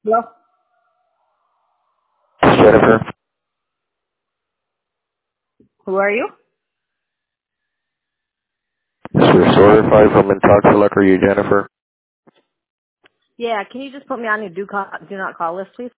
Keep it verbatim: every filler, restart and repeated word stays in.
Hello? Jennifer. Who are you? This is Certified from Intox Select. Are you Jennifer? Yeah, can you just put me on your do, call, do not call list, please?